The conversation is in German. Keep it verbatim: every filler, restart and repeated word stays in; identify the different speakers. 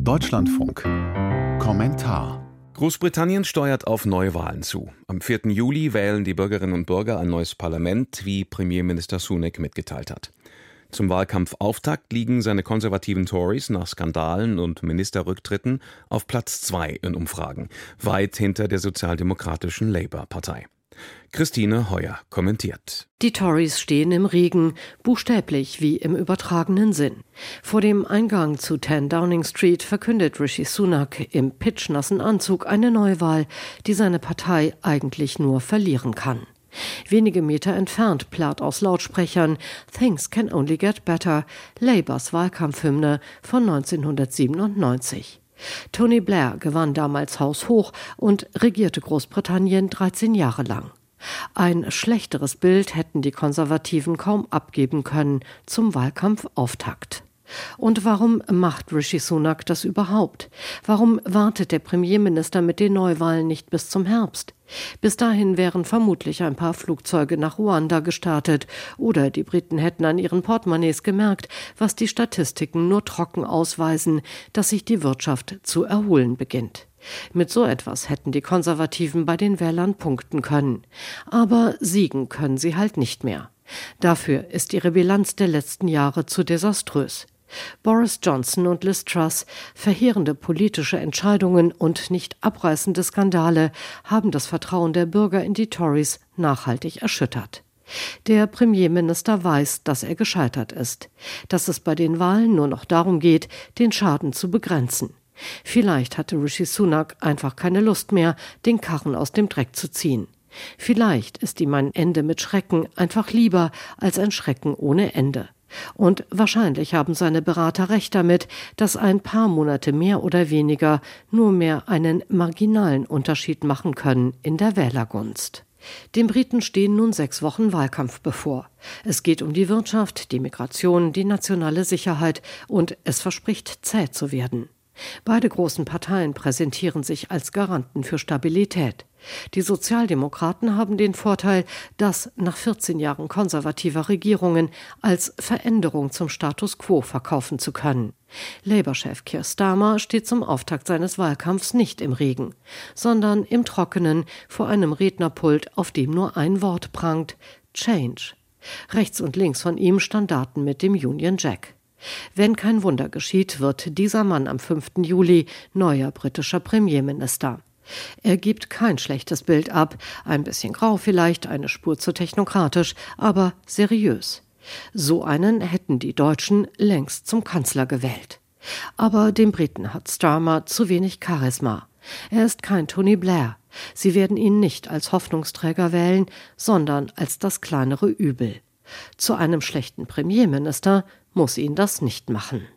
Speaker 1: Deutschlandfunk. Kommentar.
Speaker 2: Großbritannien steuert auf Neuwahlen zu. Am vierten Juli wählen die Bürgerinnen und Bürger ein neues Parlament, wie Premierminister Sunak mitgeteilt hat. Zum Wahlkampfauftakt liegen seine konservativen Tories nach Skandalen und Ministerrücktritten auf Platz zwei in Umfragen, weit hinter der sozialdemokratischen Labour-Partei. Christine Heuer kommentiert.
Speaker 3: Die Tories stehen im Regen, buchstäblich wie im übertragenen Sinn. Vor dem Eingang zu zehn Downing Street verkündet Rishi Sunak im pitschnassen Anzug eine Neuwahl, die seine Partei eigentlich nur verlieren kann. Wenige Meter entfernt plärrt aus Lautsprechern "Things can only get better", Labours Wahlkampfhymne von neunzehnhundertsiebenundneunzig. Tony Blair gewann damals haushoch und regierte Großbritannien dreizehn Jahre lang. Ein schlechteres Bild hätten die Konservativen kaum abgeben können zum Wahlkampfauftakt. Und warum macht Rishi Sunak das überhaupt? Warum wartet der Premierminister mit den Neuwahlen nicht bis zum Herbst? Bis dahin wären vermutlich ein paar Flugzeuge nach Ruanda gestartet oder die Briten hätten an ihren Portemonnaies gemerkt, was die Statistiken nur trocken ausweisen, dass sich die Wirtschaft zu erholen beginnt. Mit so etwas hätten die Konservativen bei den Wählern punkten können. Aber siegen können sie halt nicht mehr. Dafür ist ihre Bilanz der letzten Jahre zu desaströs. Boris Johnson und Liz Truss, verheerende politische Entscheidungen und nicht abreißende Skandale haben das Vertrauen der Bürger in die Tories nachhaltig erschüttert. Der Premierminister weiß, dass er gescheitert ist, dass es bei den Wahlen nur noch darum geht, den Schaden zu begrenzen. Vielleicht hatte Rishi Sunak einfach keine Lust mehr, den Karren aus dem Dreck zu ziehen. Vielleicht ist ihm ein Ende mit Schrecken einfach lieber als ein Schrecken ohne Ende. Und wahrscheinlich haben seine Berater recht damit, dass ein paar Monate mehr oder weniger nur mehr einen marginalen Unterschied machen können in der Wählergunst. Den Briten stehen nun sechs Wochen Wahlkampf bevor. Es geht um die Wirtschaft, die Migration, die nationale Sicherheit und es verspricht zäh zu werden. Beide großen Parteien präsentieren sich als Garanten für Stabilität. Die Sozialdemokraten haben den Vorteil, das nach vierzehn Jahren konservativer Regierungen als Veränderung zum Status quo verkaufen zu können. Labour-Chef Keir Starmer steht zum Auftakt seines Wahlkampfs nicht im Regen, sondern im Trockenen vor einem Rednerpult, auf dem nur ein Wort prangt: Change. Rechts und links von ihm Standarten mit dem Union Jack. Wenn kein Wunder geschieht, wird dieser Mann am fünften Juli neuer britischer Premierminister. Er gibt kein schlechtes Bild ab, ein bisschen grau vielleicht, eine Spur zu technokratisch, aber seriös. So einen hätten die Deutschen längst zum Kanzler gewählt. Aber den Briten hat Starmer zu wenig Charisma. Er ist kein Tony Blair. Sie werden ihn nicht als Hoffnungsträger wählen, sondern als das kleinere Übel. Zu einem schlechten Premierminister muss ihn das nicht machen.